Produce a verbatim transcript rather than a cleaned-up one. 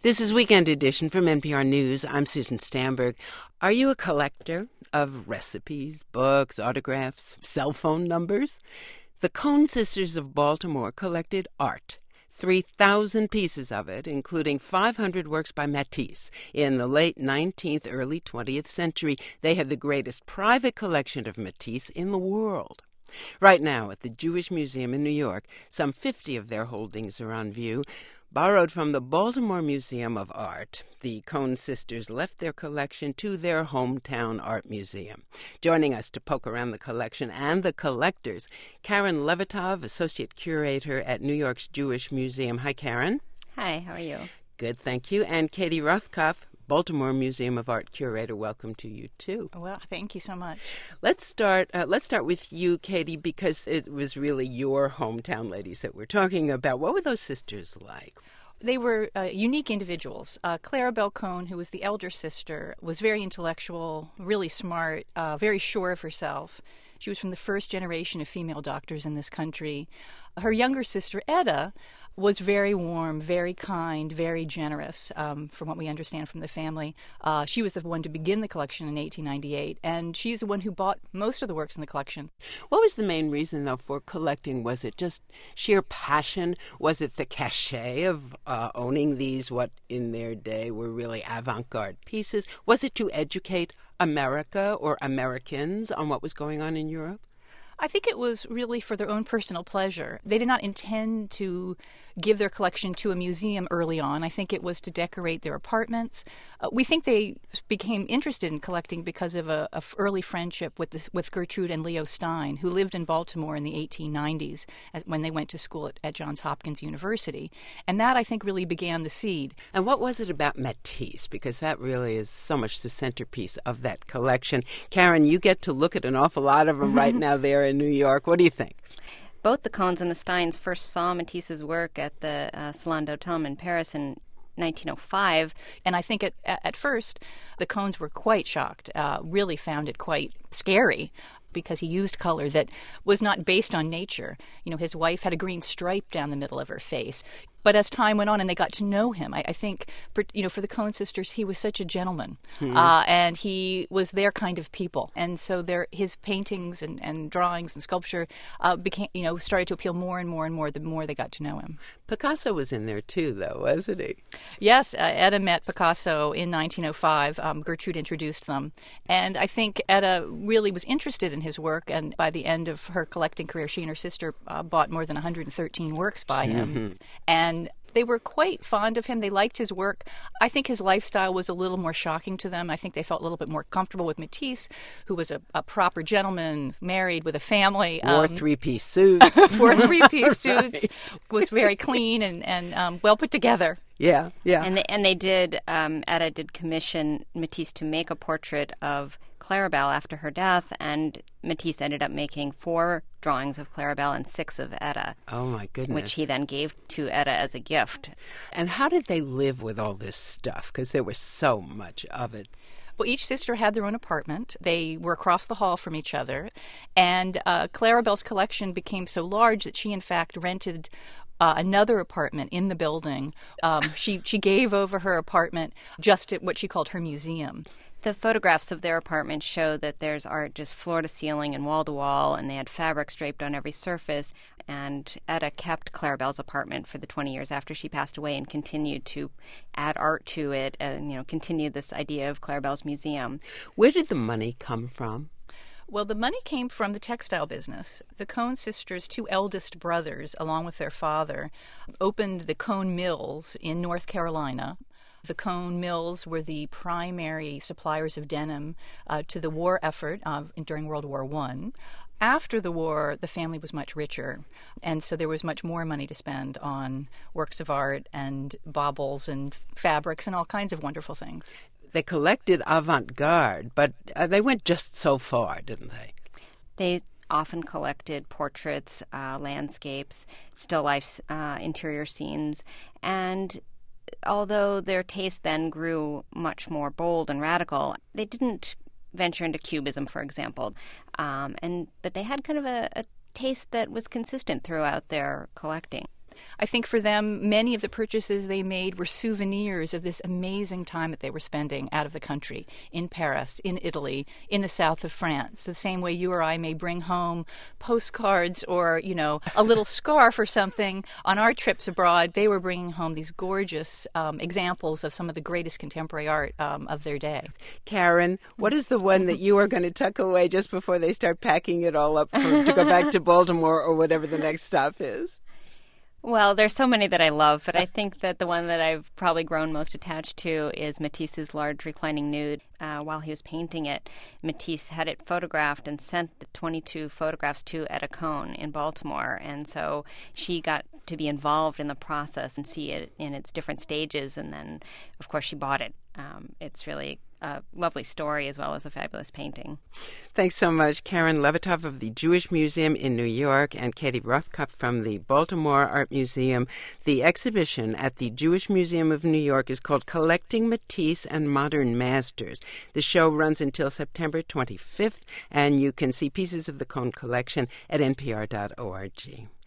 This is Weekend Edition from N P R News. I'm Susan Stamberg. Are you a collector of recipes, books, autographs, cell phone numbers? The Coen sisters of Baltimore collected art, three thousand pieces of it, including five hundred works by Matisse. In the late nineteenth, early twentieth century, they had the greatest private collection of Matisse in the world. Right now, at the Jewish Museum in New York, some fifty of their holdings are on view. Borrowed from the Baltimore Museum of Art, the Coen sisters left their collection to their hometown art museum. Joining us to poke around the collection and the collectors, Karen Levitov, Associate Curator at New York's Jewish Museum. Hi, Karen. Hi, how are you? Good, thank you. And Katie Rothkopf, Baltimore Museum of Art Curator. Welcome to you, too. Well, thank you so much. Let's start uh, Let's start with you, Katie, because it was really your hometown ladies that we're talking about. What were those sisters like? They were uh, unique individuals. Uh, Claribel Coen, who was the elder sister, was very intellectual, really smart, uh, very sure of herself. She was from the first generation of female doctors in this country. Her younger sister, Etta, was very warm, very kind, very generous, um, from what we understand from the family. Uh, she was the one to begin the collection in eighteen ninety-eight, and she's the one who bought most of the works in the collection. What was the main reason, though, for collecting? Was it just sheer passion? Was it the cachet of uh, owning these, what in their day were really avant-garde pieces? Was it to educate America or Americans on what was going on in Europe? I think it was really for their own personal pleasure. They did not intend to give their collection to a museum early on. I think it was to decorate their apartments. Uh, we think they became interested in collecting because of a, a f- early friendship with this, with Gertrude and Leo Stein, who lived in Baltimore in the eighteen nineties as, when they went to school at, at Johns Hopkins University. And that, I think, really began the seed. And what was it about Matisse? Because that really is so much the centerpiece of that collection. Karen, you get to look at an awful lot of them right now there in New York. What do you think? Both the Coens and the Steins first saw Matisse's work at the uh, Salon d'Automne in Paris in nineteen oh five. And I think at, at first the Coens were quite shocked, uh, really found it quite scary, because he used color that was not based on nature. You know, his wife had a green stripe down the middle of her face. But as time went on and they got to know him, I, I think, for, you know, for the Coen sisters, he was such a gentleman. Mm-hmm. Uh, and he was their kind of people. And so their, his paintings and, and drawings and sculpture uh, became, you know, started to appeal more and more and more the more they got to know him. Picasso was in there, too, though, wasn't he? Yes, uh, Etta met Picasso in nineteen oh five. Um, Gertrude introduced them. And I think Etta really was interested in his work. And by the end of her collecting career, she and her sister uh, bought more than one hundred thirteen works by him. Mm-hmm. And And they were quite fond of him. They liked his work. I think his lifestyle was a little more shocking to them. I think they felt a little bit more comfortable with Matisse, who was a, a proper gentleman, married with a family. Wore um, three-piece suits. wore three-piece suits, right. Was very clean and, and um, well put together. Yeah, yeah. And they, and they did, um, Etta did commission Matisse to make a portrait of Claribel after her death, and Matisse ended up making four drawings of Claribel and six of Etta. Oh, my goodness. Which he then gave to Etta as a gift. And how did they live with all this stuff? Because there was so much of it. Well, each sister had their own apartment. They were across the hall from each other. And uh, Claribel's collection became so large that she, in fact, rented Uh, another apartment in the building. Um, she she gave over her apartment just at what she called her museum. The photographs of their apartment show that there's art just floor to ceiling and wall to wall, and they had fabrics draped on every surface. And Etta kept Claribel's apartment for the twenty years after she passed away and continued to add art to it and, you know, continue this idea of Claribel's museum. Where did the money come from? Well, the money came from the textile business. The Coen sisters' two eldest brothers, along with their father, opened the Coen Mills in North Carolina. The Coen Mills were the primary suppliers of denim uh, to the war effort uh, during World War One. After the war, the family was much richer, and so there was much more money to spend on works of art and baubles and fabrics and all kinds of wonderful things. They collected avant-garde, but uh, they went just so far, didn't they? They often collected portraits, uh, landscapes, still lifes, uh, interior scenes, and although their taste then grew much more bold and radical, they didn't venture into cubism, for example, um, and but they had kind of a, a taste that was consistent throughout their collecting. I think for them, many of the purchases they made were souvenirs of this amazing time that they were spending out of the country, in Paris, in Italy, in the south of France. The same way you or I may bring home postcards or, you know, a little scarf or something on our trips abroad, they were bringing home these gorgeous um, examples of some of the greatest contemporary art um, of their day. Karen, what is the one that you are going to tuck away just before they start packing it all up for, to go back to Baltimore or whatever the next stop is? Well, there's so many that I love, but I think that the one that I've probably grown most attached to is Matisse's large reclining nude. Uh, while he was painting it, Matisse had it photographed and sent the twenty-two photographs to Etta Cohn in Baltimore, and so she got to be involved in the process and see it in its different stages, and then, of course, she bought it. Um, it's really a lovely story as well as a fabulous painting. Thanks so much, Karen Levitov of the Jewish Museum in New York and Katie Rothkopf from the Baltimore Art Museum. The exhibition at the Jewish Museum of New York is called Collecting Matisse and Modern Masters. The show runs until September twenty-fifth, and you can see pieces of the Cohn collection at N P R dot org.